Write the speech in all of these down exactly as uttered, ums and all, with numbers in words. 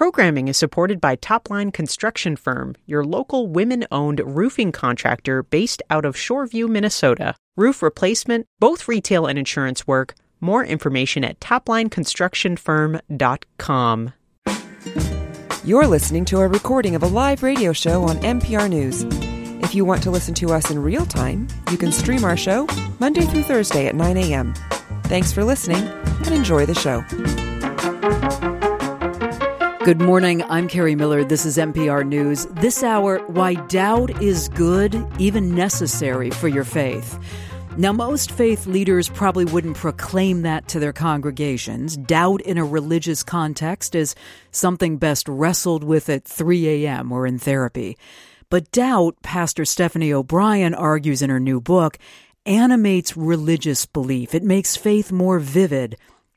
Programming is supported by Topline Construction Firm, your local women-owned roofing contractor based out of Shoreview, Minnesota. Roof replacement, both retail and insurance work. More information at topline construction firm dot com. You're listening to a recording of a live radio show on N P R News. If you want to listen to us in real time, you can stream our show Monday through Thursday at nine a.m. Thanks for listening and enjoy the show. Good morning. I'm Carrie Miller. This is N P R News. This hour, why doubt is good, even necessary for your faith. Now, most faith leaders probably wouldn't proclaim that to their congregations. Doubt in a religious context is something best wrestled with at three a.m. or in therapy. But doubt, Pastor Stephanie O'Brien argues in her new book, animates religious belief. It makes faith more vivid,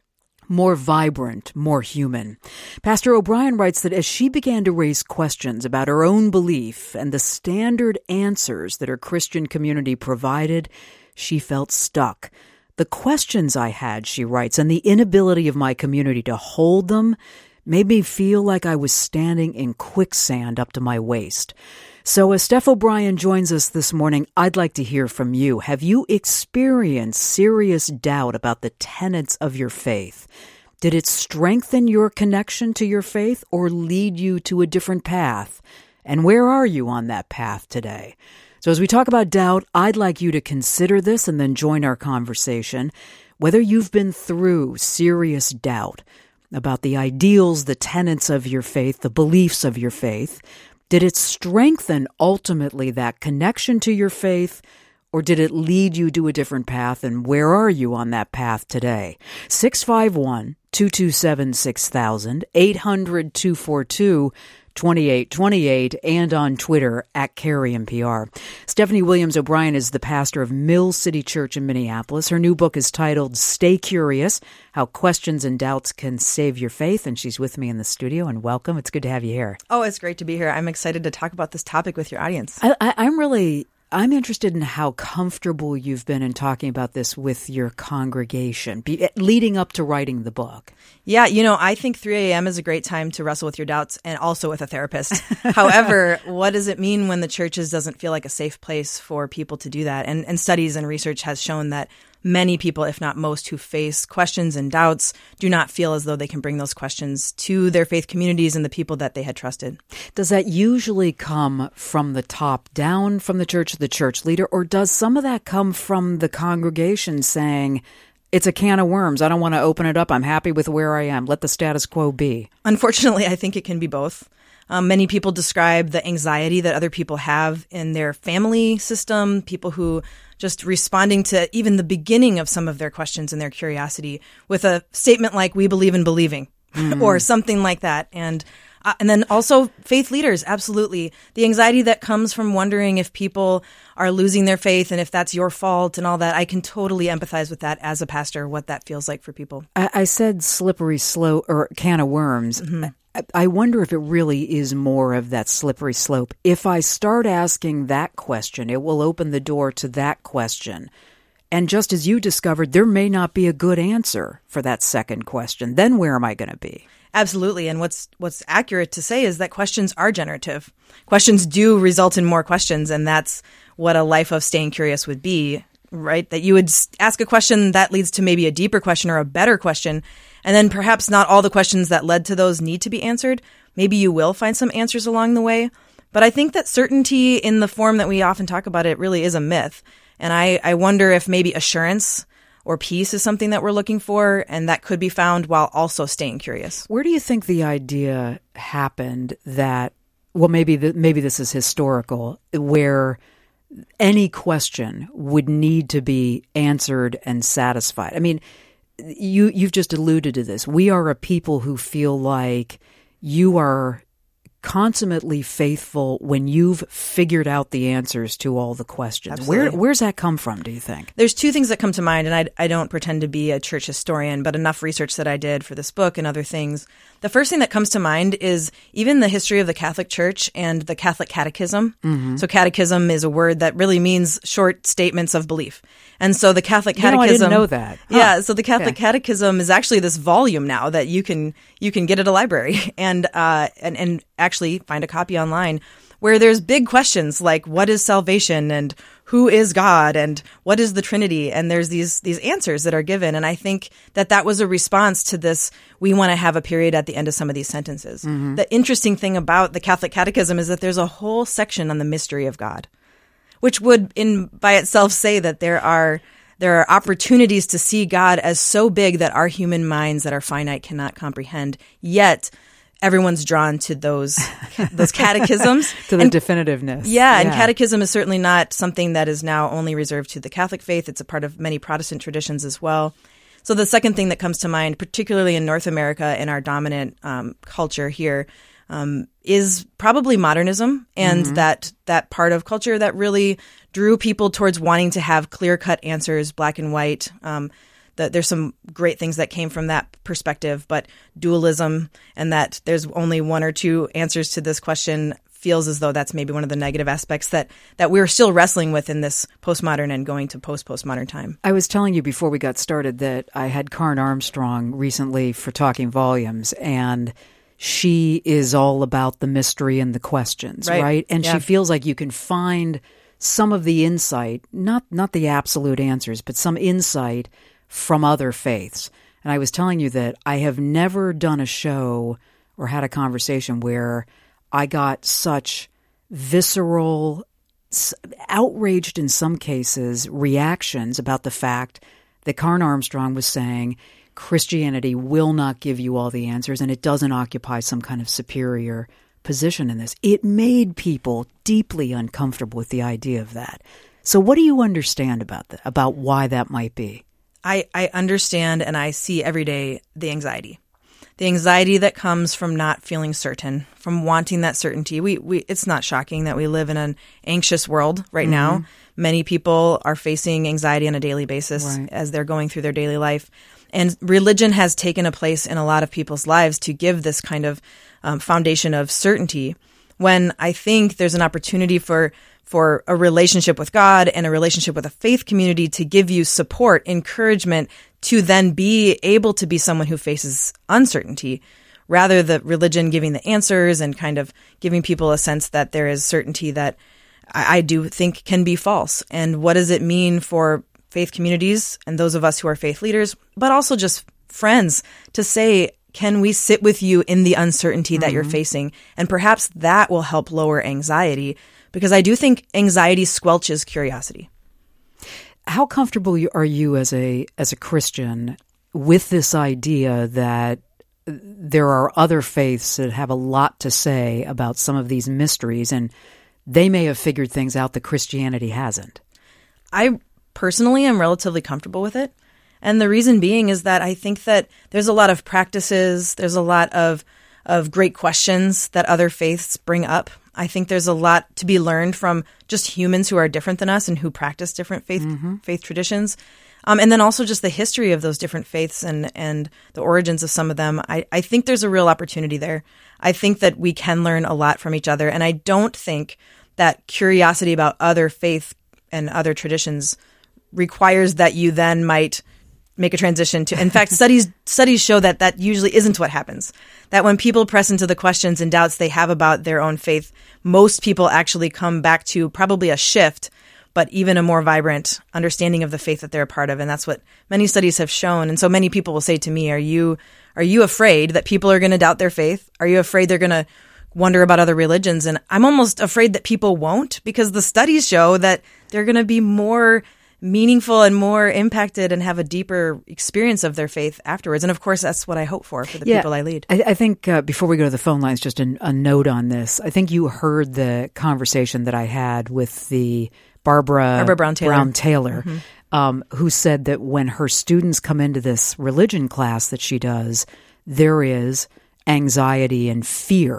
more vibrant, more human. Pastor O'Brien writes that as she began to raise questions about her own belief and the standard answers that her Christian community provided, she felt stuck. The questions I had, she writes, and the inability of my community to hold them made me feel like I was standing in quicksand up to my waist. So as Steph O'Brien joins us this morning, I'd like to hear from you. Have you experienced serious doubt about the tenets of your faith? Did it strengthen your connection to your faith or lead you to a different path? And where are you on that path today? So as we talk about doubt, I'd like you to consider this and then join our conversation. Whether you've been through serious doubt about the ideals, the tenets of your faith, the beliefs of your faith, did it strengthen ultimately that connection to your faith, or did it lead you to a different path, and where are you on that path today? six five one, two two seven, six thousand, eight hundred, two four two, two eight two eight, and on Twitter at Carrie N P R. Stephanie Williams O'Brien is the pastor of Mill City Church in Minneapolis. Her new book is titled Stay Curious, How Questions and Doubts Can Save Your Faith, and she's with me in the studio, and welcome. It's good to have you here. Oh, it's great to be here. I'm excited to talk about this topic with your audience. I, I, I'm really... I'm interested in how comfortable you've been in talking about this with your congregation, be, leading up to writing the book. Yeah, you know, I think three a.m. is a great time to wrestle with your doubts and also with a therapist. However, what does it mean when the churches doesn't feel like a safe place for people to do that? And, and studies and research has shown that many people, if not most, who face questions and doubts do not feel as though they can bring those questions to their faith communities and the people that they had trusted. Does that usually come from the top down, from the church, the church leader, or does some of that come from the congregation saying, it's a can of worms, I don't want to open it up, I'm happy with where I am, let the status quo be? Unfortunately, I think it can be both. Um, many people describe the anxiety that other people have in their family system, people who just responding to even the beginning of some of their questions and their curiosity with a statement like, we believe in believing, mm. or something like that. And uh, and then also faith leaders, absolutely. The anxiety that comes from wondering if people are losing their faith and if that's your fault and all that. I can totally empathize with that as a pastor, what that feels like for people. I, I said slippery slope or can of worms. Mm-hmm. I wonder if it really is more of that slippery slope. If I start asking that question, it will open the door to that question. And just as you discovered, there may not be a good answer for that second question. Then where am I going to be? Absolutely. And what's what's accurate to say is that questions are generative. Questions do result in more questions, and that's what a life of staying curious would be, right? That you would ask a question that leads to maybe a deeper question or a better question. And then perhaps not all the questions that led to those need to be answered. Maybe you will find some answers along the way. But I think that certainty in the form that we often talk about it really is a myth. And I, I wonder if maybe assurance or peace is something that we're looking for, and that could be found while also staying curious. Where do you think the idea happened that, well, maybe the, maybe this is historical, where any question would need to be answered and satisfied? I mean, You, you've just alluded to this. We are a people who feel like you are consummately faithful when you've figured out the answers to all the questions? Absolutely. Where Where's that come from, do you think? There's two things that come to mind, and I, I don't pretend to be a church historian, but enough research that I did for this book and other things. The first thing that comes to mind is even the history of the Catholic Church and the Catholic Catechism. Mm-hmm. So catechism is a word that really means short statements of belief. And so the Catholic Catechism... You know, I didn't know that. Huh. Yeah, so the Catholic Okay. Catechism is actually this volume now that you can you can get at a library and uh, and, and actually find a copy online where there's big questions like what is salvation and who is God and what is the Trinity, and there's these these answers that are given. And I think that that was a response to this, we want to have a period at the end of some of these sentences. Mm-hmm. The interesting thing about the Catholic Catechism is that there's a whole section on the mystery of God, which would in by itself say that there are there are opportunities to see God as so big that our human minds that are finite cannot comprehend, yet everyone's drawn to those those catechisms. To the and, definitiveness. Yeah, and catechism is certainly not something that is now only reserved to the Catholic faith. It's a part of many Protestant traditions as well. So the second thing that comes to mind, particularly in North America in our dominant um, culture here, um, is probably modernism and mm-hmm. that that part of culture that really drew people towards wanting to have clear-cut answers, black and white. Um, the, there's some great things that came from that perspective, but dualism and that there's only one or two answers to this question feels as though that's maybe one of the negative aspects that, that we're still wrestling with in this postmodern and going to post-postmodern time. I was telling you before we got started that I had Karen Armstrong recently for Talking Volumes, and she is all about the mystery and the questions, right? right? And yeah. she feels like you can find some of the insight, not not the absolute answers, but some insight from other faiths. And I was telling you that I have never done a show or had a conversation where I got such visceral, outraged in some cases, reactions about the fact that Karen Armstrong was saying Christianity will not give you all the answers and it doesn't occupy some kind of superior position in this. It made people deeply uncomfortable with the idea of that. So what do you understand about that, about why that might be? I, I understand and I see every day the anxiety. The anxiety that comes from not feeling certain, from wanting that certainty. We, we, it's not shocking that we live in an anxious world right mm-hmm. now. Many people are facing anxiety on a daily basis right. as they're going through their daily life. And religion has taken a place in a lot of people's lives to give this kind of um, foundation of certainty, when I think there's an opportunity for for a relationship with God and a relationship with a faith community to give you support, encouragement, to then be able to be someone who faces uncertainty, rather than religion giving the answers and kind of giving people a sense that there is certainty that I, I do think can be false. And what does it mean for faith communities and those of us who are faith leaders, but also just friends, to say, can we sit with you in the uncertainty that mm-hmm. you're facing? And perhaps that will help lower anxiety, because I do think anxiety squelches curiosity. How comfortable are you as a as a Christian with this idea that there are other faiths that have a lot to say about some of these mysteries, and they may have figured things out that Christianity hasn't? I personally am relatively comfortable with it. And the reason being is that I think that there's a lot of practices, there's a lot of of great questions that other faiths bring up. I think there's a lot to be learned from just humans who are different than us and who practice different faith mm-hmm. faith traditions. Um, and then also just the history of those different faiths and, and the origins of some of them. I, I think there's a real opportunity there. I think that we can learn a lot from each other. And I don't think that curiosity about other faith and other traditions requires that you then might make a transition to. In fact, studies studies show that that usually isn't what happens. That when people press into the questions and doubts they have about their own faith, most people actually come back to probably a shift, but even a more vibrant understanding of the faith that they're a part of. And that's what many studies have shown. And so many people will say to me, are you are you afraid that people are going to doubt their faith? Are you afraid they're going to wonder about other religions? And I'm almost afraid that people won't, because the studies show that they're going to be more meaningful and more impacted and have a deeper experience of their faith afterwards. And of course, that's what I hope for, for the yeah, people I lead. I, I think uh, before we go to the phone lines, just a, a note on this. I think you heard the conversation that I had with the Barbara, Barbara Brown Taylor, Brown Taylor mm-hmm. um, who said that when her students come into this religion class that she does, there is anxiety and fear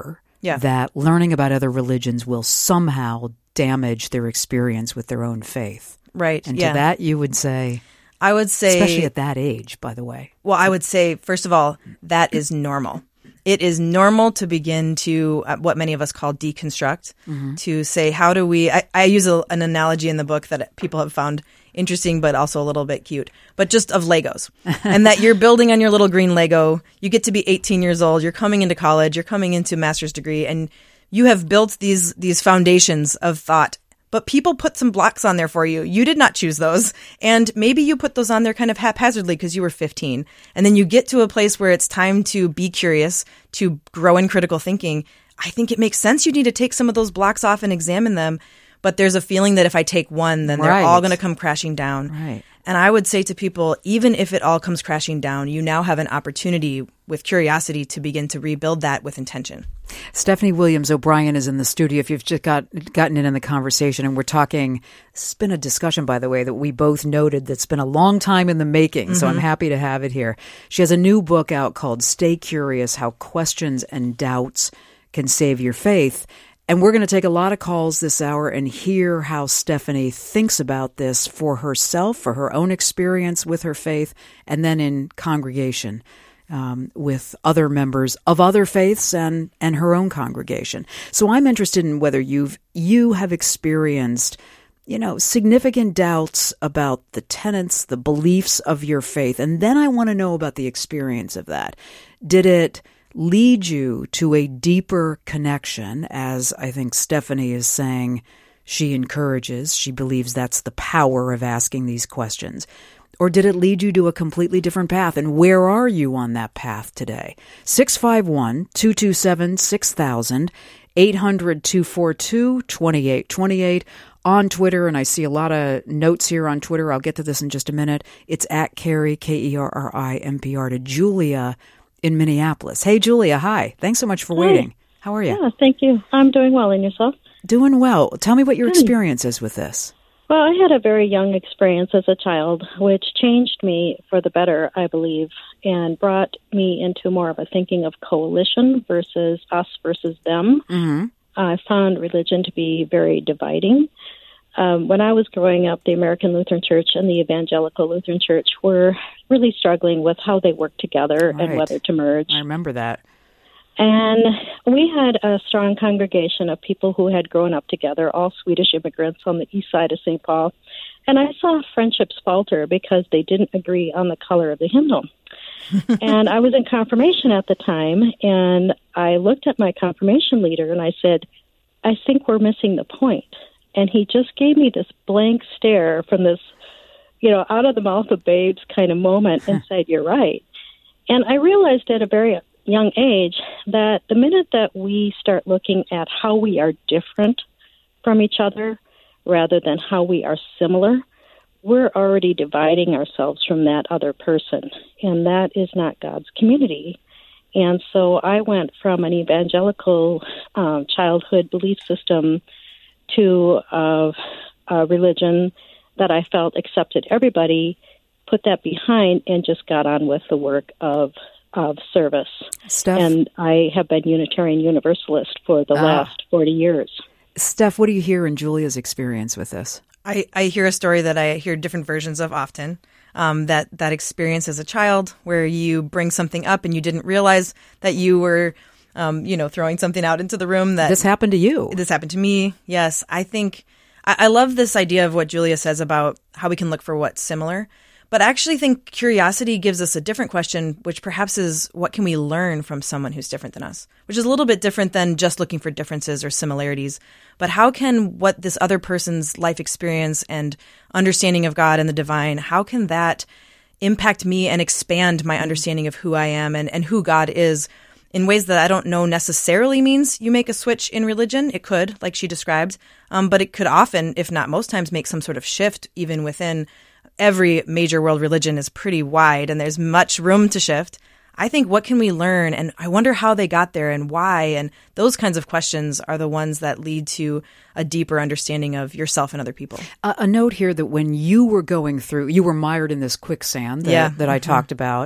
Yeah. that learning about other religions will somehow damage their experience with their own faith. Right. And yeah. to that, you would say, I would say, especially at that age, by the way. Well, I would say, first of all, that is normal. It is normal to begin to uh, what many of us call deconstruct, mm-hmm. to say, how do we, I, I use a, an analogy in the book that people have found interesting, but also a little bit cute, but just of Legos. And that you're building on your little green Lego. You get to be eighteen years old. You're coming into college. You're coming into a master's degree. And you have built these these foundations of thought. But people put some blocks on there for you. You did not choose those. And maybe you put those on there kind of haphazardly because you were fifteen. And then you get to a place where it's time to be curious, to grow in critical thinking. I think it makes sense you need to take some of those blocks off and examine them. But there's a feeling that if I take one, then they're right. all going to come crashing down. Right. And I would say to people, even if it all comes crashing down, you now have an opportunity with curiosity to begin to rebuild that with intention. Stephanie Williams O'Brien is in the studio. If you've just got gotten in in the conversation, and we're talking, it's been a discussion, by the way, that we both noted that's been a long time in the making, mm-hmm. so I'm happy to have it here. She has a new book out called Stay Curious, How Questions and Doubts Can Save Your Faith. And we're going to take a lot of calls this hour and hear how Stephanie thinks about this for herself, for her own experience with her faith, and then in congregation um, with other members of other faiths and, and her own congregation. So I'm interested in whether you've you have experienced, you know, significant doubts about the tenets, the beliefs of your faith. And then I want to know about the experience of that. Did it lead you to a deeper connection, as I think Stephanie is saying she encourages? She believes that's the power of asking these questions. Or did it lead you to a completely different path? And where are you on that path today? six five one, two two seven, six thousand, eight hundred, two four two, two eight two eight. On Twitter, and I see a lot of notes here on Twitter. I'll get to this in just a minute. It's at Kerry, K E R R I, M P R, to Julia in Minneapolis. Hey, Julia, hi. Thanks so much for waiting. Hi. How are you? Yeah, thank you. I'm doing well. And yourself? Doing well. Tell me what your Hi. experience is with this. Well, I had a very young experience as a child, which changed me for the better, I believe, and brought me into more of a thinking of coalition versus us versus them. Mm-hmm. I found religion to be very dividing. Um, when I was growing up, the American Lutheran Church and the Evangelical Lutheran Church were really struggling with how they work together Right. and whether to merge. I remember that. And we had a strong congregation of people who had grown up together, all Swedish immigrants on the east side of Saint Paul. And I saw friendships falter because they didn't agree on the color of the hymnal. And I was in confirmation at the time, and I looked at my confirmation leader and I said, I think we're missing the point. And he just gave me this blank stare from this, you know, out of the mouth of babes kind of moment and said, you're right. And I realized at a very young age that the minute that we start looking at how we are different from each other rather than how we are similar, we're already dividing ourselves from that other person. And that is not God's community. And so I went from an evangelical um, childhood belief system to uh, a religion that I felt accepted everybody, put that behind, and just got on with the work of of service. Steph, and I have been Unitarian Universalist for the ah. last forty years. Steph, what do you hear in Julia's experience with this? I, I hear a story that I hear different versions of often, um, that, that experience as a child where you bring something up and you didn't realize that you were Um, you know, throwing something out into the room. That This happened to you. This happened to me. Yes. I think I, I love this idea of what Julia says about how we can look for what's similar. But I actually think curiosity gives us a different question, which perhaps is what can we learn from someone who's different than us, which is a little bit different than just looking for differences or similarities. But how can what this other person's life experience and understanding of God and the divine, how can that impact me and expand my understanding of who I am and, and who God is in ways that I don't know necessarily means you make a switch in religion? It could, like she described, um, but it could often, if not most times, make some sort of shift even within. Every major world religion is pretty wide and there's much room to shift. I think what can we learn? And I wonder how they got there and why. And those kinds of questions are the ones that lead to a deeper understanding of yourself and other people. Uh, a note here that when you were going through, you were mired in this quicksand that, yeah. that I mm-hmm. talked about.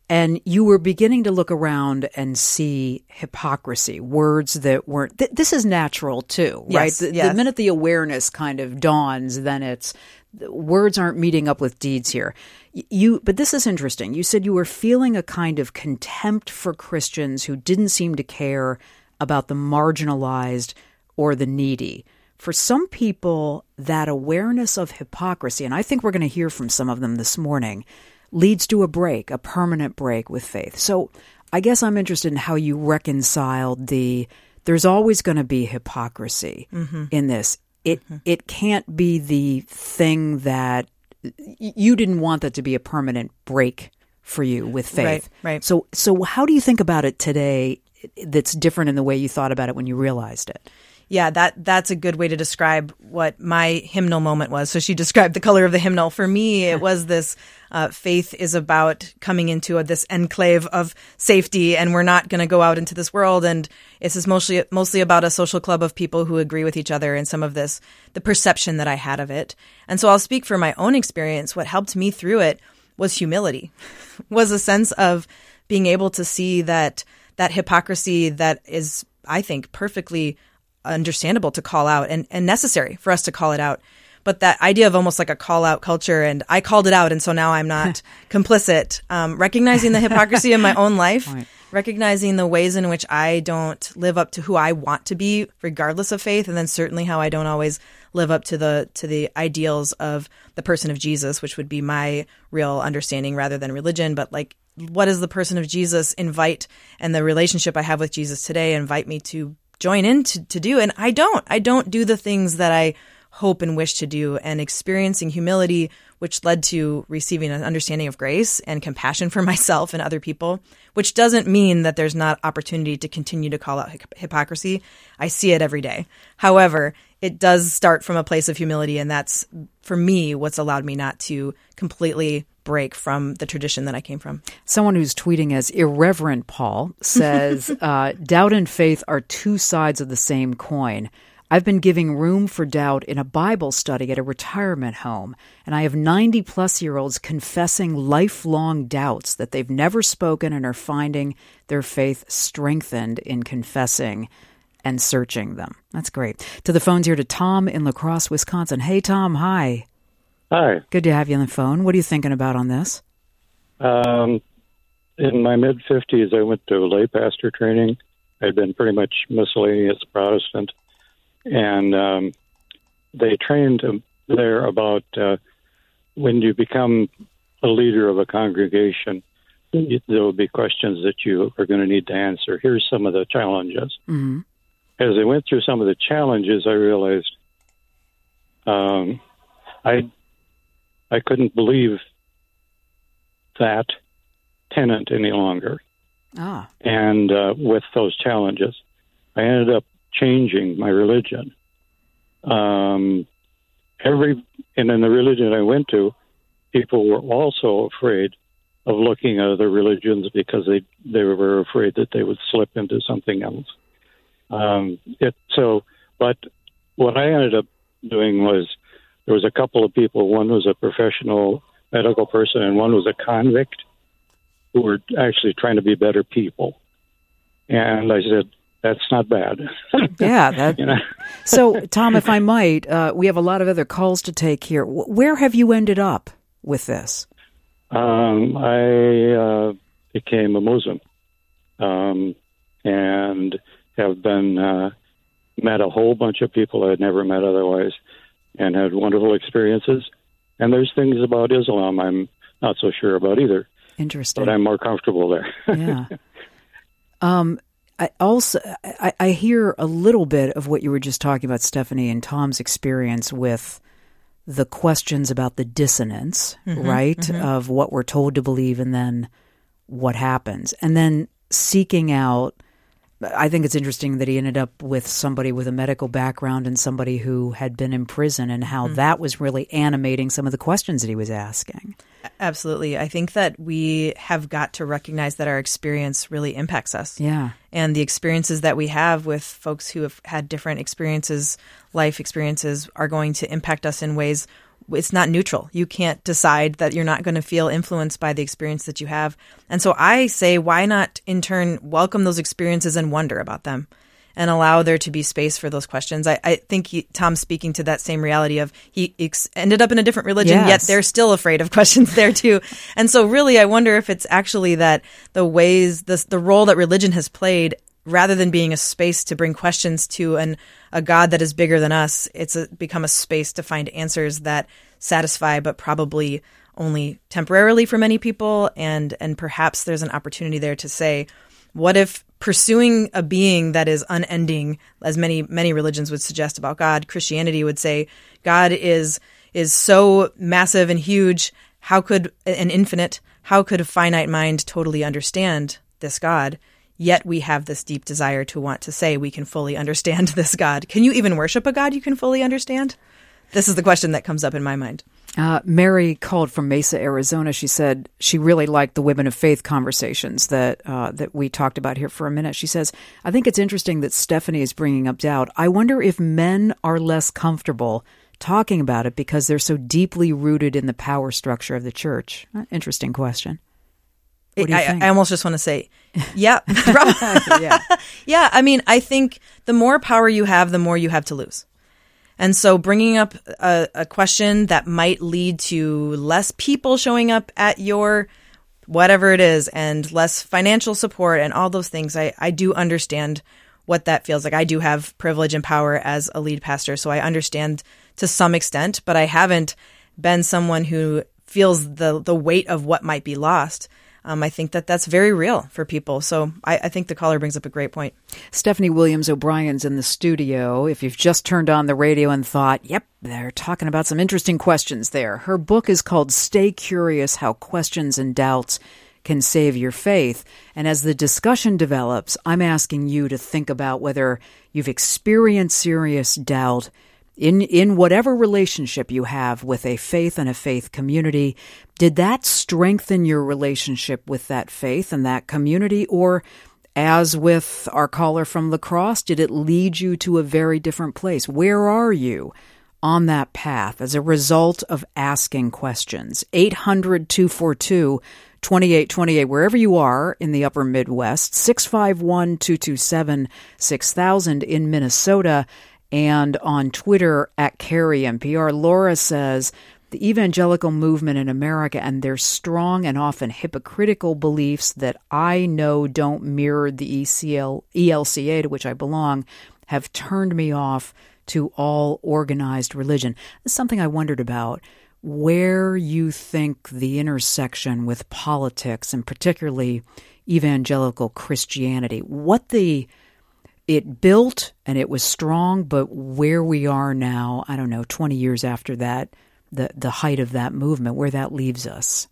And you were beginning to look around and see hypocrisy, words that weren't, th- this is natural too, right? Yes, the, yes. the minute the awareness kind of dawns, then it's, words aren't meeting up with deeds here. You, but this is interesting. You said you were feeling a kind of contempt for Christians who didn't seem to care about the marginalized or the needy. For some people, that awareness of hypocrisy, and I think we're going to hear from some of them this morning, leads to a break, a permanent break with faith. So I guess I'm interested in how you reconciled the, there's always going to be hypocrisy mm-hmm. in this. It mm-hmm. it can't be the thing that, you didn't want that to be a permanent break for you with faith. Right, right. So, so how do you think about it today that's different in the way you thought about it when you realized it? Yeah, that that's a good way to describe what my hymnal moment was. So she described the color of the hymnal. For me, it was this uh, faith is about coming into a, this enclave of safety, and we're not going to go out into this world. And this is mostly mostly about a social club of people who agree with each other, and some of this, the perception that I had of it. And so I'll speak for my own experience. What helped me through it was humility, was a sense of being able to see that that hypocrisy that is, I think, perfectly understandable to call out and, and necessary for us to call it out. But that idea of almost like a call out culture, and I called it out, and so now I'm not complicit. Um, recognizing the hypocrisy in my own life, right. Recognizing the ways in which I don't live up to who I want to be, regardless of faith, and then certainly how I don't always live up to the to the ideals of the person of Jesus, which would be my real understanding rather than religion. But like, what does the person of Jesus invite, and the relationship I have with Jesus today invite me to join in to, to do? And I don't. I don't do the things that I hope and wish to do, and experiencing humility, which led to receiving an understanding of grace and compassion for myself and other people, which doesn't mean that there's not opportunity to continue to call out hypocrisy. I see it every day. However, it does start from a place of humility, and that's, for me, what's allowed me not to completely break from the tradition that I came from. Someone who's tweeting as Irreverent Paul says, uh, doubt and faith are two sides of the same coin. I've been giving room for doubt in a Bible study at a retirement home, and I have ninety-plus-year-olds confessing lifelong doubts that they've never spoken and are finding their faith strengthened in confessing and searching them. That's great. To the phones here to Tom in La Crosse, Wisconsin. Hey, Tom. Hi. Hi. Good to have you on the phone. What are you thinking about on this? Um, in my mid-fifties, I went to lay pastor training. I'd been pretty much miscellaneous Protestant. And um, they trained there about uh, when you become a leader of a congregation, there will be questions that you are going to need to answer. Here's some of the challenges. Mm-hmm. As I went through some of the challenges, I realized um, I I couldn't believe that tenet any longer. Ah. And uh, with those challenges, I ended up changing my religion. Um, every and in the religion I went to, people were also afraid of looking at other religions because they they were afraid that they would slip into something else. Um, it, so, but what I ended up doing was there was a couple of people. One was a professional medical person, and one was a convict who were actually trying to be better people. And I said, that's not bad. Yeah. That, you know? So, Tom, if I might, uh, we have a lot of other calls to take here. Where have you ended up with this? Um, I uh, became a Muslim um, and have been uh, met a whole bunch of people I'd never met otherwise and had wonderful experiences. And there's things about Islam I'm not so sure about either. Interesting. But I'm more comfortable there. Yeah. Um, I also I, I hear a little bit of what you were just talking about, Stephanie, and Tom's experience with the questions about the dissonance, mm-hmm, right, mm-hmm. of what we're told to believe and then what happens. And then seeking out, I think it's interesting that he ended up with somebody with a medical background and somebody who had been in prison, and how mm-hmm. that was really animating some of the questions that he was asking. Absolutely. I think that we have got to recognize that our experience really impacts us. Yeah. And the experiences that we have with folks who have had different experiences, life experiences, are going to impact us in ways it's not neutral. You can't decide that you're not going to feel influenced by the experience that you have. And so I say, why not in turn welcome those experiences and wonder about them and allow there to be space for those questions? I, I think he, Tom's speaking to that same reality of he ex- ended up in a different religion, Yes. yet they're still afraid of questions there too. And so really, I wonder if it's actually that the ways, the, the role that religion has played, rather than being a space to bring questions to an a God that is bigger than us, it's a, become a space to find answers that satisfy, but probably only temporarily for many people. And and perhaps there's an opportunity there to say, what if pursuing a being that is unending, as many many religions would suggest about God, Christianity would say God is is so massive and huge. How could and infinite? How could a finite mind totally understand this God? Yet we have this deep desire to want to say we can fully understand this God. Can you even worship a God you can fully understand? This is the question that comes up in my mind. Uh, Mary called from Mesa, Arizona. She said she really liked the Women of Faith conversations that uh, that we talked about here for a minute. She says, I think it's interesting that Stephanie is bringing up doubt. I wonder if men are less comfortable talking about it because they're so deeply rooted in the power structure of the church. Uh, interesting question. What do you I, think? I almost just want to say, yeah. yeah. Yeah, I mean, I think the more power you have, the more you have to lose. And so bringing up a, a question that might lead to less people showing up at your whatever it is and less financial support and all those things, I, I do understand what that feels like. I do have privilege and power as a lead pastor, so I understand to some extent, but I haven't been someone who feels the the weight of what might be lost. Um, I think that that's very real for people. So I, I think the caller brings up a great point. Stephanie Williams O'Brien's in the studio. If you've just turned on the radio and thought, yep, they're talking about some interesting questions there. Her book is called Stay Curious, How Questions and Doubts Can Save Your Faith. And as the discussion develops, I'm asking you to think about whether you've experienced serious doubt In in whatever relationship you have with a faith and a faith community. Did that strengthen your relationship with that faith and that community? Or, as with our caller from La Crosse, did it lead you to a very different place? Where are you on that path as a result of asking questions? eight hundred, two four two, two eight two eight, wherever you are in the upper Midwest, six five one, two two seven, six thousand in Minnesota, and on Twitter at Carrie N P R. Laura says, the evangelical movement in America and their strong and often hypocritical beliefs that I know don't mirror the E C L, E L C A to which I belong have turned me off to all organized religion. It's something I wondered about, where you think the intersection with politics and particularly evangelical Christianity, what the it built and it was strong, but where we are now, I don't know, twenty years after that, the, the height of that movement, where that leaves us.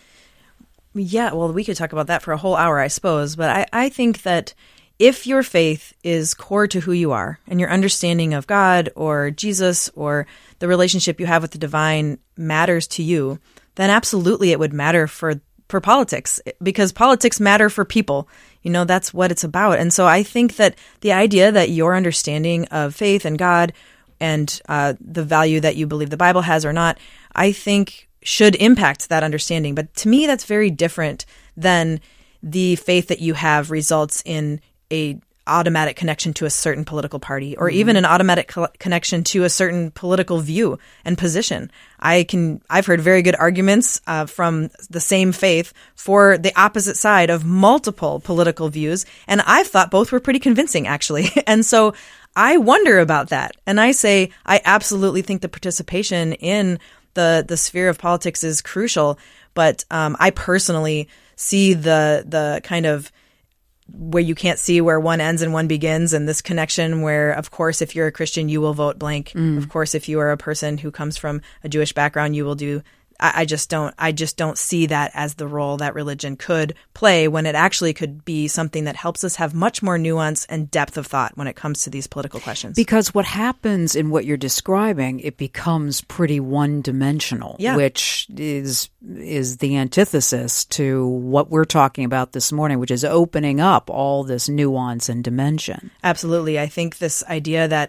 Yeah, well, we could talk about that for a whole hour, I suppose. But I, I think that if your faith is core to who you are and your understanding of God or Jesus or the relationship you have with the divine matters to you, then absolutely it would matter for for politics, because politics matter for people. You know, that's what it's about. And so I think that the idea that your understanding of faith and God and uh, the value that you believe the Bible has or not, I think should impact that understanding. But to me, that's very different than the faith that you have results in a automatic connection to a certain political party, or mm-hmm. even an automatic co- connection to a certain political view and position. I can, I've heard very good arguments uh, from the same faith for the opposite side of multiple political views, and I've thought both were pretty convincing, actually. And so I wonder about that. And I say I absolutely think the participation in the the sphere of politics is crucial, but um, I personally see the the kind of where you can't see where one ends and one begins, and this connection where, of course, if you're a Christian, you will vote blank. Mm. Of course, if you are a person who comes from a Jewish background, you will do. I, I just don't. I just don't see that as the role that religion could play, when it actually could be something that helps us have much more nuance and depth of thought when it comes to these political questions. Because what happens in what you're describing, it becomes pretty one-dimensional, yeah. which is is the antithesis to what we're talking about this morning, which is opening up all this nuance and dimension. Absolutely. I think this idea that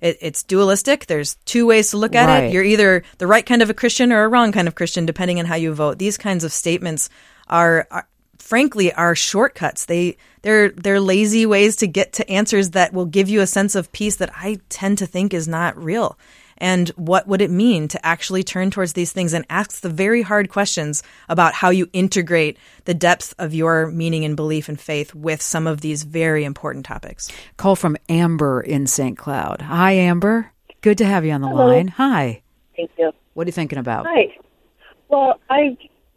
It, it's dualistic. There's two ways to look at Right. it. You're either the right kind of a Christian or a wrong kind of Christian, depending on how you vote. These kinds of statements are, are frankly, are shortcuts. They they're they're lazy ways to get to answers that will give you a sense of peace that I tend to think is not real. And what would it mean to actually turn towards these things and ask the very hard questions about how you integrate the depth of your meaning and belief and faith with some of these very important topics? Call from Amber in Saint Cloud. Hi, Amber. Good to have you on the Hello. line. Hi. Thank you. What are you thinking about? Hi. Well, I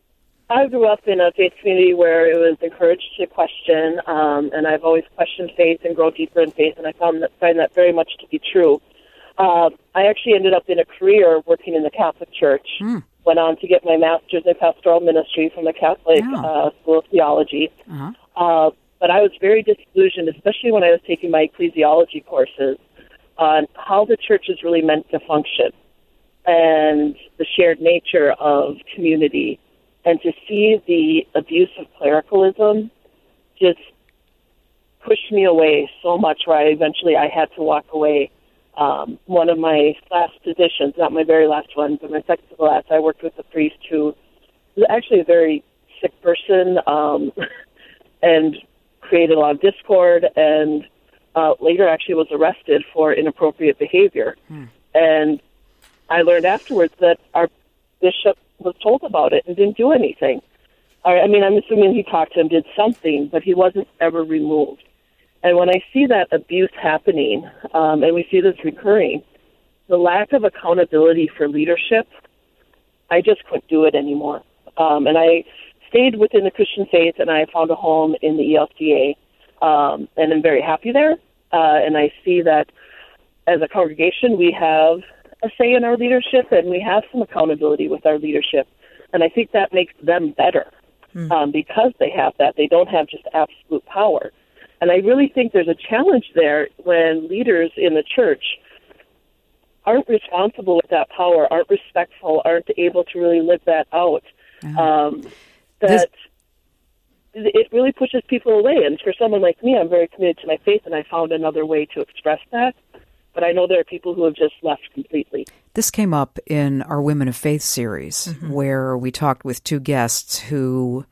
I grew up in a faith community where it was encouraged to question, um, and I've always questioned faith and grow deeper in faith, and I found that, find that very much to be true. Uh, I actually ended up in a career working in the Catholic Church. Mm. Went on to get my master's in pastoral ministry from the Catholic Oh. uh, School of Theology. Uh-huh. Uh, but I was very disillusioned, especially when I was taking my ecclesiology courses, on how the church is really meant to function and the shared nature of community. And to see the abuse of clericalism just pushed me away so much where I eventually I had to walk away. Um, one of my last positions, not my very last one, but my second to the last, I worked with a priest who was actually a very sick person um, and created a lot of discord, and uh, later actually was arrested for inappropriate behavior. Hmm. And I learned afterwards that our bishop was told about it and didn't do anything. I mean, I'm assuming he talked to him, did something, but he wasn't ever removed. And when I see that abuse happening, um, and we see this recurring, the lack of accountability for leadership, I just couldn't do it anymore. Um, and I stayed within the Christian faith, and I found a home in the E L C A, um, and I'm very happy there. Uh, and I see that as a congregation, we have a say in our leadership, and we have some accountability with our leadership. And I think that makes them better mm. um, because they have that. They don't have just absolute power. And I really think there's a challenge there when leaders in the church aren't responsible with that power, aren't respectful, aren't able to really live that out. Uh-huh. Um, that this... it really pushes people away. And for someone like me, I'm very committed to my faith, and I found another way to express that. But I know there are people who have just left completely. This came up in our Women of Faith series, mm-hmm. where we talked with two guests who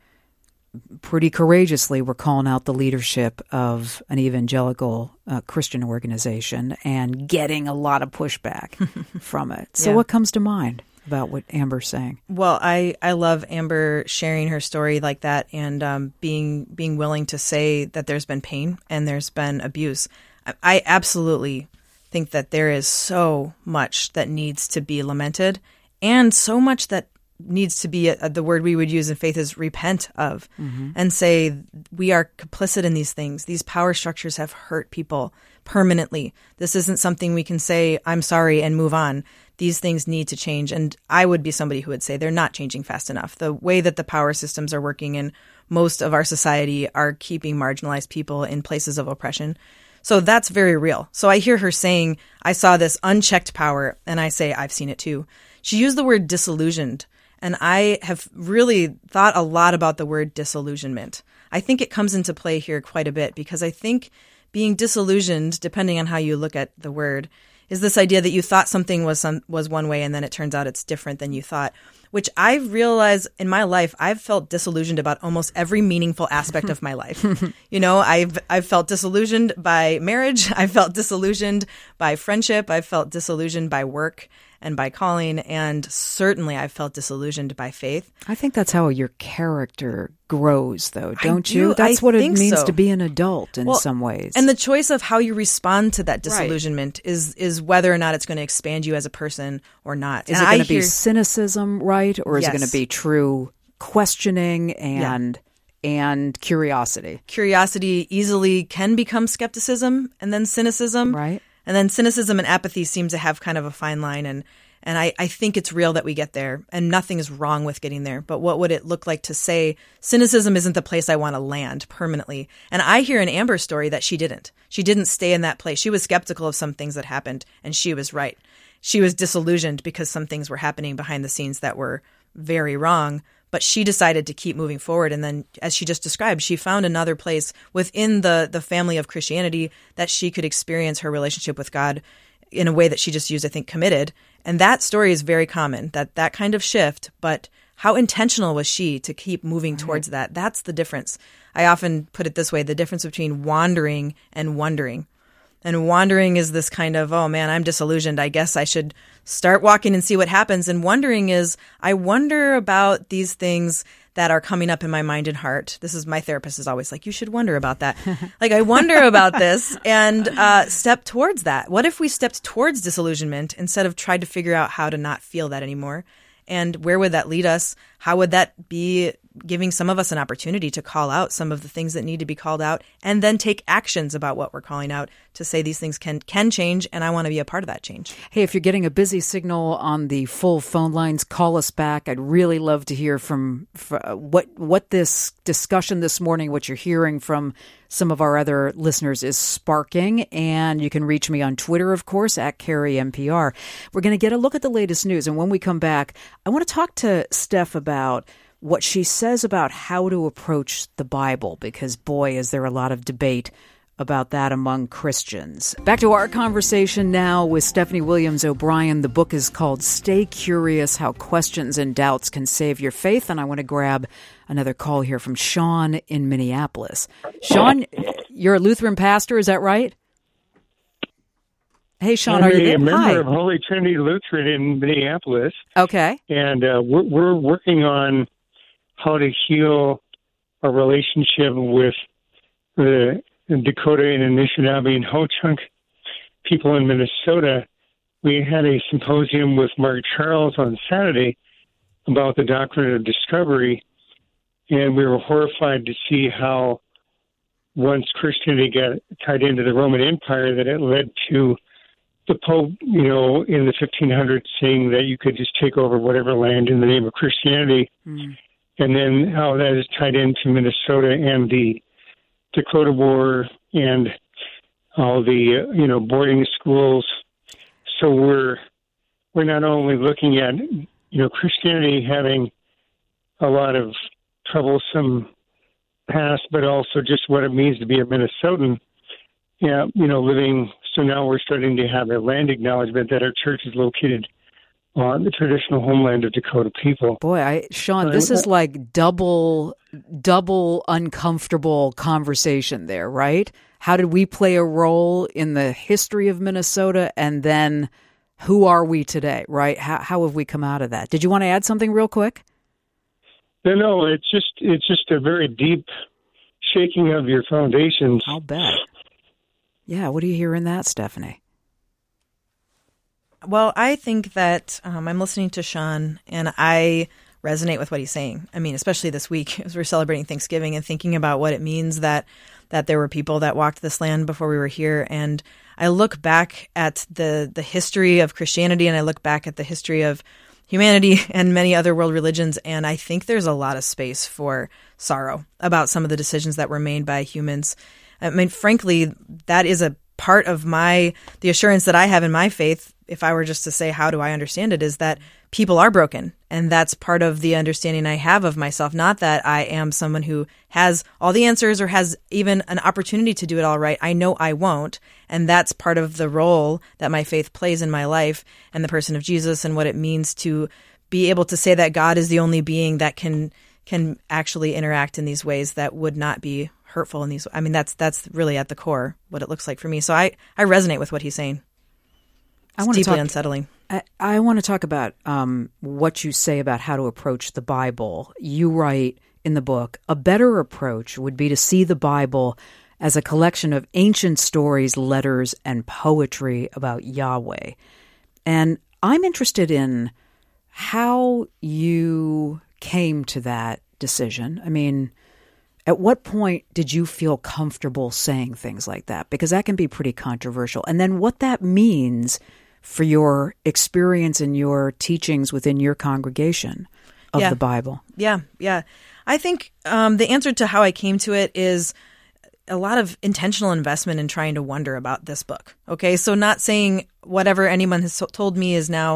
pretty courageously were calling out the leadership of an evangelical uh, Christian organization and getting a lot of pushback from it. So yeah. What comes to mind about what Amber's saying? Well, I, I love Amber sharing her story like that and um, being being willing to say that there's been pain and there's been abuse. I, I absolutely think that there is so much that needs to be lamented and so much that needs to be a, the word we would use in faith is repent of mm-hmm. and say we are complicit in these things. These power structures have hurt people permanently. This isn't something we can say, I'm sorry, and move on. These things need to change. And I would be somebody who would say they're not changing fast enough. The way that the power systems are working in most of our society are keeping marginalized people in places of oppression. So that's very real. So I hear her saying, I saw this unchecked power, and I say, I've seen it too. She used the word disillusioned. And I have really thought a lot about the word disillusionment. I think it comes into play here quite a bit because I think being disillusioned, depending on how you look at the word, is this idea that you thought something was some, was one way and then it turns out it's different than you thought, which I've realized in my life, I've felt disillusioned about almost every meaningful aspect of my life. You know, I've I've felt disillusioned by marriage. I've felt disillusioned by friendship. I've felt disillusioned by work and by calling, and certainly I've felt disillusioned by faith. I think that's how your character grows, though, don't do, you? That's I what it means so. to be an adult in well, some ways. And the choice of how you respond to that disillusionment right. is is whether or not it's going to expand you as a person or not. Is and it going I to be hear, cynicism, right? Or is yes. it going to be true questioning and yeah. and curiosity? Curiosity easily can become skepticism and then cynicism. Right. And then cynicism and apathy seem to have kind of a fine line. And, and I, I think it's real that we get there. And nothing is wrong with getting there. But what would it look like to say cynicism isn't the place I want to land permanently? And I hear in Amber's story that she didn't. She didn't stay in that place. She was skeptical of some things that happened. And she was right. She was disillusioned because some things were happening behind the scenes that were very wrong. But she decided to keep moving forward. And then, as she just described, she found another place within the, the family of Christianity that she could experience her relationship with God in a way that she just used, I think, committed. And that story is very common, that that kind of shift. But how intentional was she to keep moving towards that? That's the difference. I often put it this way, the difference between wandering and wondering. And wandering is this kind of, oh man, I'm disillusioned. I guess I should start walking and see what happens. And wondering is, I wonder about these things that are coming up in my mind and heart. This is, my therapist is always like, you should wonder about that. Like, I wonder about this and uh, step towards that. What if we stepped towards disillusionment instead of tried to figure out how to not feel that anymore? And where would that lead us? How would that be giving some of us an opportunity to call out some of the things that need to be called out and then take actions about what we're calling out to say these things can can change, and I want to be a part of that change. Hey, if you're getting a busy signal on the full phone lines, call us back. I'd really love to hear from for, uh, what what this discussion this morning, what you're hearing from some of our other listeners is sparking. And you can reach me on Twitter, of course, at Carrie M P R. We're going to get a look at the latest news. And when we come back, I want to talk to Steph about what she says about how to approach the Bible, because, boy, is there a lot of debate about that among Christians. Back to our conversation now with Stephanie Williams O'Brien. The book is called Stay Curious, How Questions and Doubts Can Save Your Faith. And I want to grab another call here from Sean in Minneapolis. Sean, you're a Lutheran pastor, is that right? Hey, Sean, I'm are you there? a member Hi. of Holy Trinity Lutheran in Minneapolis. Okay. And uh, we're, we're working on how to heal our relationship with the Dakota and Anishinaabe and Ho-Chunk people in Minnesota. We had a symposium with Mark Charles on Saturday about the doctrine of discovery, and we were horrified to see how once Christianity got tied into the Roman Empire, that it led to the Pope, you know, in the fifteen hundreds saying that you could just take over whatever land in the name of Christianity. Mm. And then how that is tied into Minnesota and the Dakota War and all the, uh, you know, boarding schools. So we're we're not only looking at, you know, Christianity having a lot of troublesome past, but also just what it means to be a Minnesotan. Yeah, you know, living. So now we're starting to have a land acknowledgement that our church is located on the traditional homeland of Dakota people. Boy, I, Sean, this is like double, double uncomfortable conversation there, right? How did we play a role in the history of Minnesota, and then who are we today, right? How, how have we come out of that? Did you want to add something real quick? No, no, it's just it's just a very deep shaking of your foundations. I'll bet. Yeah, what do you hear in that, Stephanie? Well, I think that um, I'm listening to Sean, and I resonate with what he's saying. I mean, especially this week as we're celebrating Thanksgiving and thinking about what it means that that there were people that walked this land before we were here. And I look back at the the history of Christianity, and I look back at the history of humanity and many other world religions, and I think there's a lot of space for sorrow about some of the decisions that were made by humans. I mean, frankly, that is a part of my, the assurance that I have in my faith, if I were just to say, how do I understand it, is that people are broken. And that's part of the understanding I have of myself. Not that I am someone who has all the answers or has even an opportunity to do it all right. I know I won't. And that's part of the role that my faith plays in my life and the person of Jesus, and what it means to be able to say that God is the only being that can can actually interact in these ways that would not be hurtful in these. I mean, that's that's really at the core what it looks like for me. So I, I resonate with what he's saying. It's I deeply talk, unsettling. I, I want to talk about um, what you say about how to approach the Bible. You write in the book, a better approach would be to see the Bible as a collection of ancient stories, letters, and poetry about Yahweh. And I'm interested in how you came to that decision. I mean, at what point did you feel comfortable saying things like that? Because that can be pretty controversial. And then what that means for your experience and your teachings within your congregation of yeah. the Bible. Yeah, yeah. I think um, the answer to how I came to it is a lot of intentional investment in trying to wonder about this book. Okay, so not saying whatever anyone has told me is now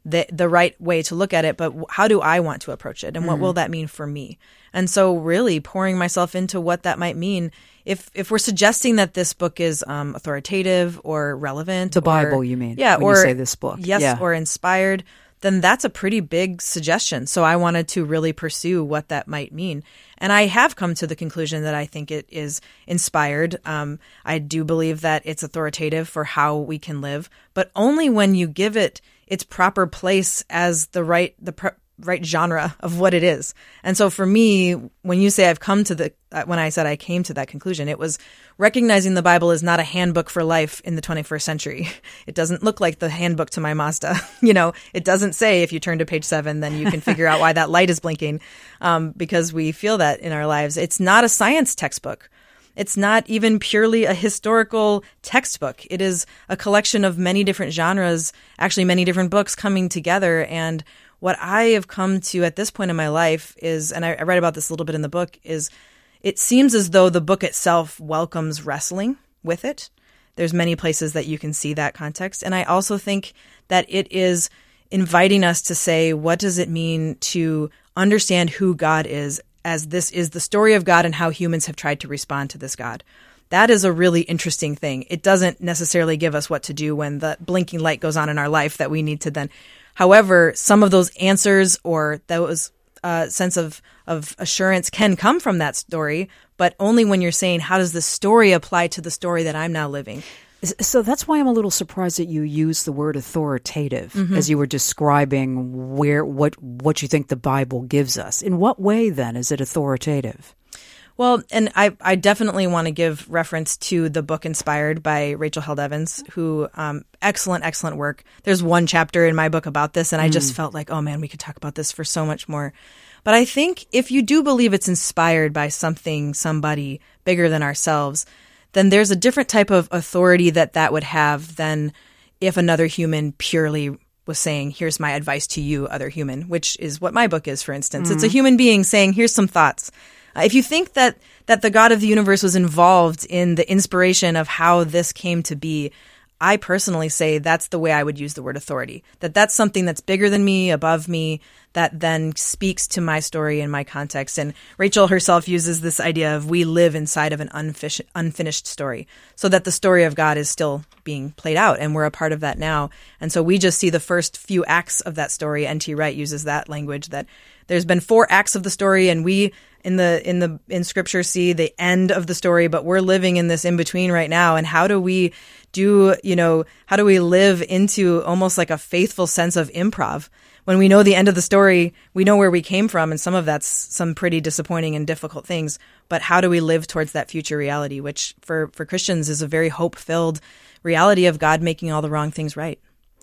the the right way to look at it, but how do I want to approach it, and what mm-hmm. will that mean for me? And so really pouring myself into what that might mean. If if we're suggesting that this book is um, authoritative or relevant, the Bible, or, you mean? Yeah, when or you say this book, yes, yeah. or inspired, then that's a pretty big suggestion. So I wanted to really pursue what that might mean. And I have come to the conclusion that I think it is inspired. Um, I do believe that it's authoritative for how we can live, but only when you give it its proper place as the right the pr- right genre of what it is. And so for me, when you say I've come to the, uh, when I said I came to that conclusion, it was recognizing the Bible is not a handbook for life in the twenty-first century. It doesn't look like the handbook to my Mazda. You know, it doesn't say if you turn to page seven, then you can figure out why that light is blinking, um, because we feel that in our lives. It's not a science textbook. It's not even purely a historical textbook. It is a collection of many different genres, actually many different books coming together. And what I have come to at this point in my life is, and I, I write about this a little bit in the book, is it seems as though the book itself welcomes wrestling with it. There's many places that you can see that context. And I also think that it is inviting us to say, what does it mean to understand who God is, as this is the story of God and how humans have tried to respond to this God. That is a really interesting thing. It doesn't necessarily give us what to do when the blinking light goes on in our life that we need to then. However, some of those answers or those uh, sense of, of assurance can come from that story, but only when you're saying, how does this story apply to the story that I'm now living? So that's why I'm a little surprised that you used the word authoritative mm-hmm. as you were describing where what what you think the Bible gives us. In what way, then, is it authoritative? Well, and I, I definitely want to give reference to the book Inspired by Rachel Held Evans, who um, excellent, excellent work. There's one chapter in my book about this, and mm. I just felt like, oh, man, we could talk about this for so much more. But I think if you do believe it's inspired by something, somebody bigger than ourselves, then there's a different type of authority that that would have than if another human purely was saying, here's my advice to you, other human, which is what my book is, for instance. Mm. It's a human being saying, here's some thoughts. Uh, if you think that that the God of the universe was involved in the inspiration of how this came to be, I personally say that's the way I would use the word authority, that that's something that's bigger than me, above me, that then speaks to my story and my context. And Rachel herself uses this idea of we live inside of an unfish- unfinished story, so that the story of God is still being played out, and we're a part of that now. And so we just see the first few acts of that story. N T Wright uses that language that there's been four acts of the story, and we in the in the in Scripture see the end of the story, but we're living in this in between right now. And how do we do, you know, how do we live into almost like a faithful sense of improv? When we know the end of the story, we know where we came from, and some of that's some pretty disappointing and difficult things. But how do we live towards that future reality, which for, for Christians is a very hope-filled reality of God making all the wrong things right?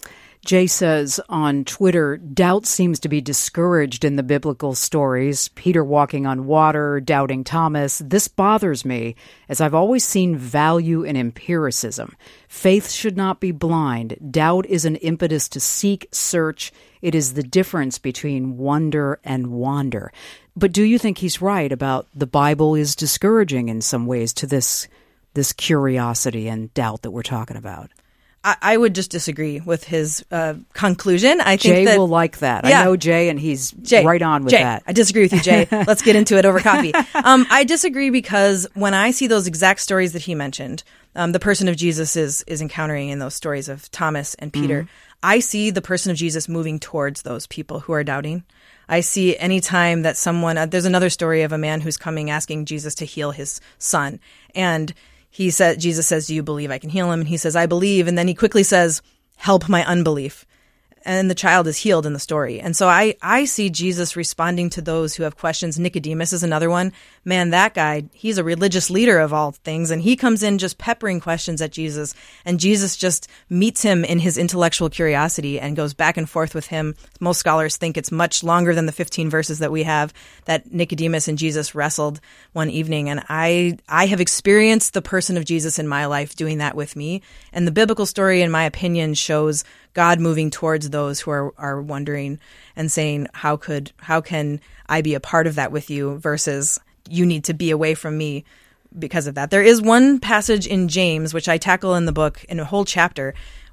Jay says on Twitter, doubt seems to be discouraged in the biblical stories. Peter walking on water, doubting Thomas. This bothers me, as I've always seen value in empiricism. Faith should not be blind. Doubt is an impetus to seek, search. It is the difference between wonder and wander. But do you think he's right about the Bible is discouraging in some ways to this, this curiosity and doubt that we're talking about? I would just disagree with his uh, conclusion. I think Jay that, will like that. Yeah. I know Jay, and he's Jay, right on with Jay, that. I disagree with you, Jay. Let's get into it over coffee. Um, I disagree because when I see those exact stories that he mentioned, um, the person of Jesus is is encountering in those stories of Thomas and Peter, mm-hmm. I see the person of Jesus moving towards those people who are doubting. I see any time that someone, uh, there's another story of a man who's coming asking Jesus to heal his son, and He said, Jesus says, do you believe I can heal him? And he says, I believe. And then he quickly says, help my unbelief. And the child is healed in the story. And so I, I see Jesus responding to those who have questions. Nicodemus is another one. Man, that guy, he's a religious leader of all things. And he comes in just peppering questions at Jesus. And Jesus just meets him in his intellectual curiosity and goes back and forth with him. Most scholars think it's much longer than the fifteen verses that we have that Nicodemus and Jesus wrestled one evening. And I, I have experienced the person of Jesus in my life doing that with me. And the biblical story, in my opinion, shows God moving towards those who are, are wondering and saying, how could, how can I be a part of that with you versus you need to be away from me because of that. There is one passage in James, which I tackle in the book in a whole chapter,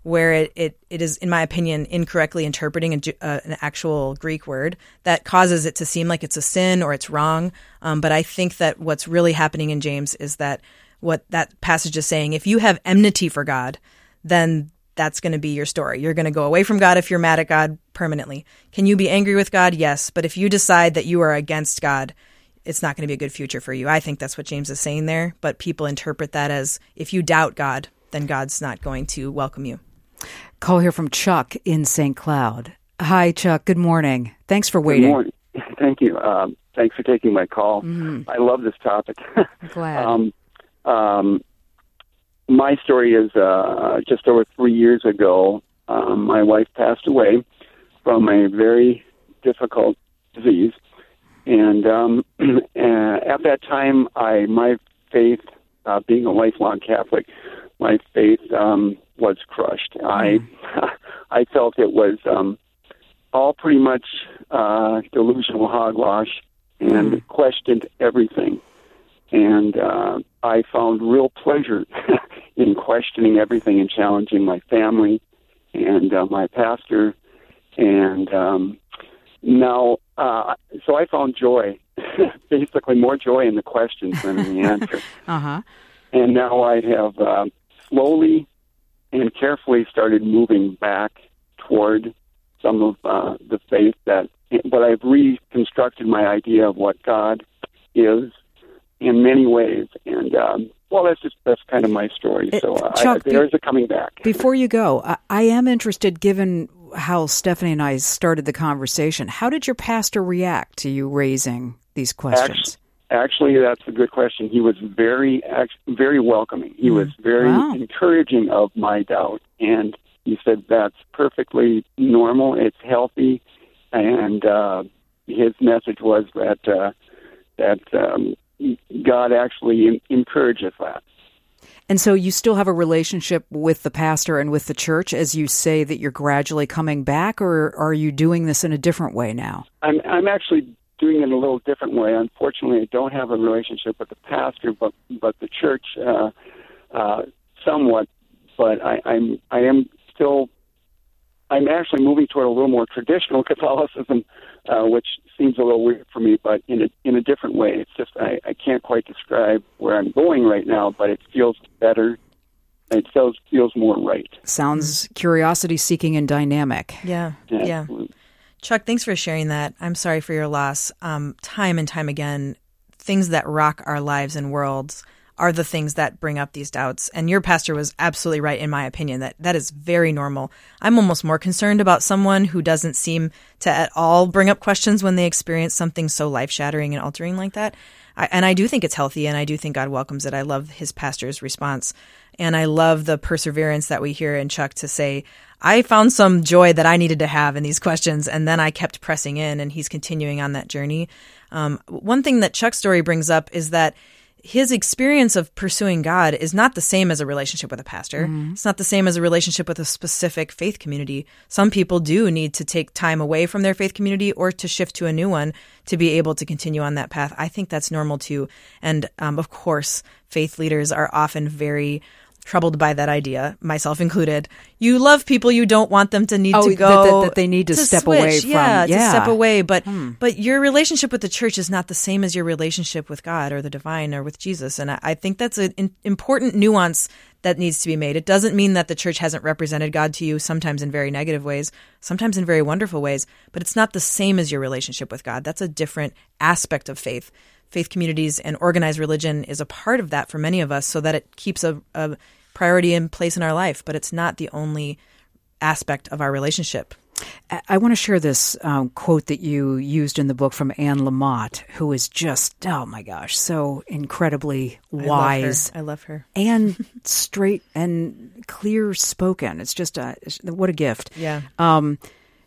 where it, it, it is, in my opinion, incorrectly interpreting a, uh, an actual Greek word that causes it to seem like it's a sin or it's wrong. Um, but I think that what's really happening in James is that what that passage is saying, if you have enmity for God, then that's going to be your story. You're going to go away from God if you're mad at God permanently. Can you be angry with God? Yes. But if you decide that you are against God, it's not going to be a good future for you. I think that's what James is saying there. But people interpret that as if you doubt God, then God's not going to welcome you. Call here from Chuck in Saint Cloud. Hi, Chuck. Good morning. Thanks for waiting. Good morning. Thank you. Um, thanks for taking my call. Mm. I love this topic. I'm glad. um, um, my story is uh, just over three years ago, um, my wife passed away from a very difficult disease. And um, at that time, I my faith, uh, being a lifelong Catholic, my faith um, was crushed. I I felt it was um, all pretty much uh, delusional hogwash and mm. questioned everything. And uh, I found real pleasure in questioning everything and challenging my family and uh, my pastor. And um, now, uh, so I found joy, basically more joy in the questions than in the answer. uh-huh. And now I have uh, slowly and carefully started moving back toward some of uh, the faith that, but I've reconstructed my idea of what God is in many ways. And, um, well, that's just, that's kind of my story. It, so uh, Chuck, I, there's be, a coming back. Before you go, I, I am interested, given how Stephanie and I started the conversation, how did your pastor react to you raising these questions? Actually, actually that's a good question. He was very, very welcoming. He mm. was very wow. encouraging of my doubt. And he said, that's perfectly normal. It's healthy. And uh, his message was that, uh, that um, God actually encourages that. And so you still have a relationship with the pastor and with the church as you say that you're gradually coming back, or are you doing this in a different way now? I'm I'm actually doing it in a little different way. Unfortunately, I don't have a relationship with the pastor, but but the church uh, uh, somewhat. But I, I'm I am still. I'm actually moving toward a little more traditional Catholicism, uh, which seems a little weird for me, but in a in a different way. It's just I, I can't quite describe where I'm going right now, but it feels better. It feels feels more right. Sounds curiosity-seeking and dynamic. Yeah, yeah. yeah. Chuck, thanks for sharing that. I'm sorry for your loss. Um, time and time again, things that rock our lives and worlds are the things that bring up these doubts. And your pastor was absolutely right, in my opinion, that that is very normal. I'm almost more concerned about someone who doesn't seem to at all bring up questions when they experience something so life-shattering and altering like that. I, and I do think it's healthy, and I do think God welcomes it. I love his pastor's response. And I love the perseverance that we hear in Chuck to say, I found some joy that I needed to have in these questions, and then I kept pressing in, and he's continuing on that journey. Um, one thing that Chuck's story brings up is that his experience of pursuing God is not the same as a relationship with a pastor. Mm-hmm. It's not the same as a relationship with a specific faith community. Some people do need to take time away from their faith community or to shift to a new one to be able to continue on that path. I think that's normal too. And um, of course, faith leaders are often very troubled by that idea, myself included. You love people, you don't want them to need oh, to go that, that, that they need to, to step switch. away from. Yeah, yeah, to step away. But hmm. but your relationship with the church is not the same as your relationship with God or the divine or with Jesus. And I, I think that's an in, important nuance that needs to be made. It doesn't mean that the church hasn't represented God to you, sometimes in very negative ways, sometimes in very wonderful ways, but it's not the same as your relationship with God. That's a different aspect of faith. Faith communities and organized religion is a part of that for many of us, so that it keeps a, a priority in place in our life, but it's not the only aspect of our relationship. I want to share this um, quote that you used in the book from Anne Lamott, who is just, oh my gosh, so incredibly wise. I love her. I love her. And straight and clear spoken. It's just a, what a gift. Yeah. Um,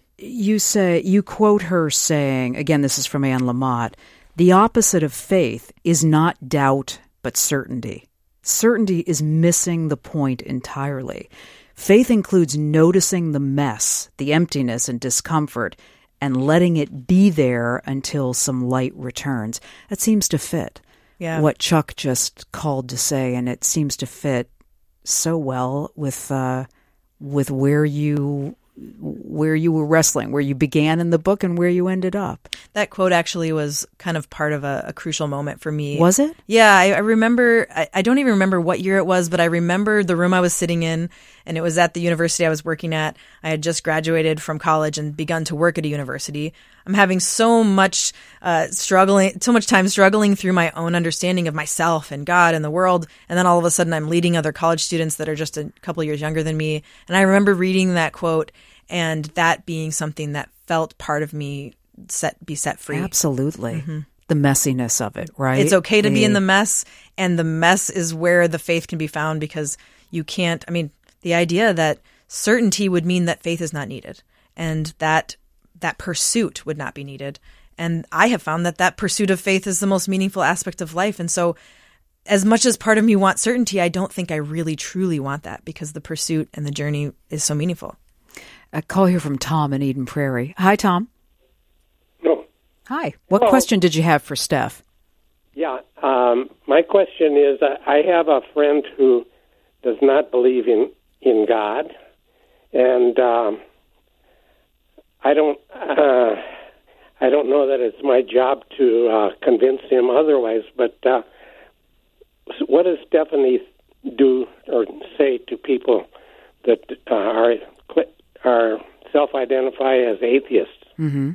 you say, you quote her saying, again, this is from Anne Lamott, the opposite of faith is not doubt, but certainty. Certainty is missing the point entirely. Faith includes noticing the mess, the emptiness and discomfort, and letting it be there until some light returns. That seems to fit yeah. what Chuck just called to say, and it seems to fit so well with uh, with where you where you were wrestling, where you began in the book and where you ended up. That quote actually was kind of part of a, a crucial moment for me. Was it? Yeah, I, I remember, I, I don't even remember what year it was, but I remember the room I was sitting in, and it was at the university I was working at. I had just graduated from college and begun to work at a university. I'm having so much uh, struggling, so much time struggling through my own understanding of myself and God and the world. And then all of a sudden I'm leading other college students that are just a couple years younger than me. And I remember reading that quote and that being something that felt part of me set be set free. Absolutely. Mm-hmm. The messiness of it, right? It's okay to the... be in the mess, and the mess is where the faith can be found, because you can't, I mean, the idea that certainty would mean that faith is not needed, and that that pursuit would not be needed. And I have found that that pursuit of faith is the most meaningful aspect of life. And so as much as part of me wants certainty, I don't think I really truly want that, because the pursuit and the journey is so meaningful. A call here from Tom in Eden Prairie. Hi, Tom. No. Hi. What Hello. question did you have for Steph? Yeah. Um, my question is, uh, I have a friend who does not believe in, in God, and um, I don't uh, I don't know that it's my job to uh, convince him otherwise, but uh, what does Stephanie do or say to people that uh, are are self-identify as atheists? Mm-hmm.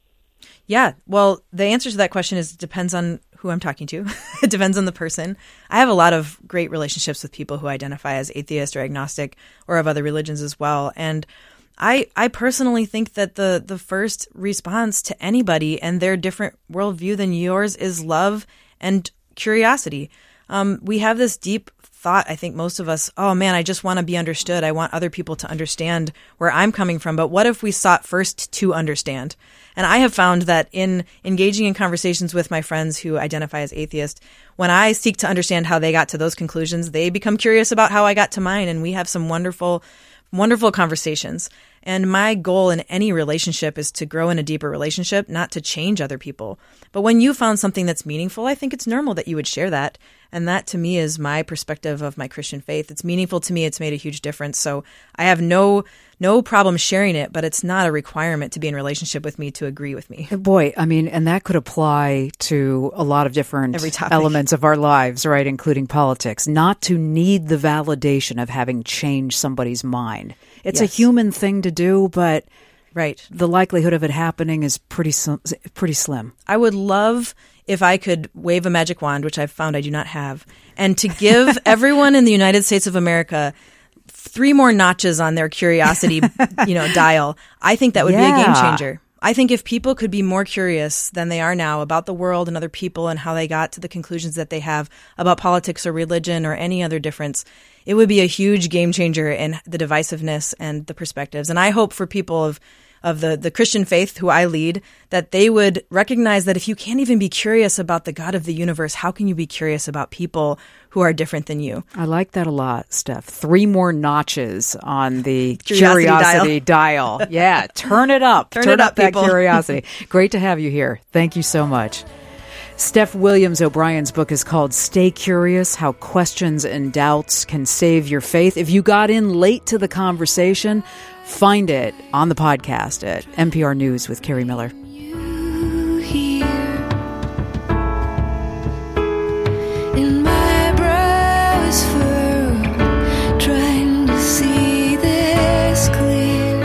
Yeah. Well, the answer to that question is it depends on who I'm talking to. It depends on the person. I have a lot of great relationships with people who identify as atheist or agnostic or of other religions as well. And I I personally think that the the first response to anybody and their different worldview than yours is love and curiosity. Um, we have this deep thought, I think most of us, oh man, I just want to be understood. I want other people to understand where I'm coming from. But what if we sought first to understand? And I have found that in engaging in conversations with my friends who identify as atheist, when I seek to understand how they got to those conclusions, they become curious about how I got to mine. And we have some wonderful, wonderful conversations. And my goal in any relationship is to grow in a deeper relationship, not to change other people. But when you found something that's meaningful, I think it's normal that you would share that. And that, to me, is my perspective of my Christian faith. It's meaningful to me. It's made a huge difference. So I have no no problem sharing it, but it's not a requirement to be in relationship with me to agree with me. Boy, I mean, and that could apply to a lot of different elements of our lives, right, including politics. Not to need the validation of having changed somebody's mind. It's yes. a human thing to do, but right, the likelihood of it happening is pretty pretty slim. I would love if I could wave a magic wand, which I've found I do not have, and to give everyone in the United States of America three more notches on their curiosity, you know, dial. I think that would yeah. be a game changer. I think if people could be more curious than they are now about the world and other people and how they got to the conclusions that they have about politics or religion or any other difference, it would be a huge game changer in the divisiveness and the perspectives. And I hope for people of of the, the Christian faith who I lead, that they would recognize that if you can't even be curious about the God of the universe, how can you be curious about people who are different than you? I like that a lot, Steph. Three more notches on the curiosity, curiosity dial. dial. Yeah, turn it up. Turn, turn it up, that people. Curiosity. Great to have you here. Thank you so much. Steph Williams O'Brien's book is called Stay Curious, How Questions and Doubts Can Save Your Faith. If you got in late to the conversation, find it on the podcast at N P R News with Carrie Miller. In my brow's furrow, trying to see this clear.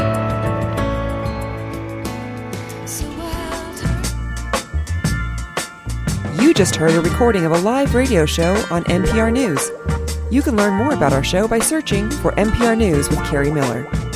So You just heard a recording of a live radio show on N P R News. You can learn more about our show by searching for N P R News with Carrie Miller.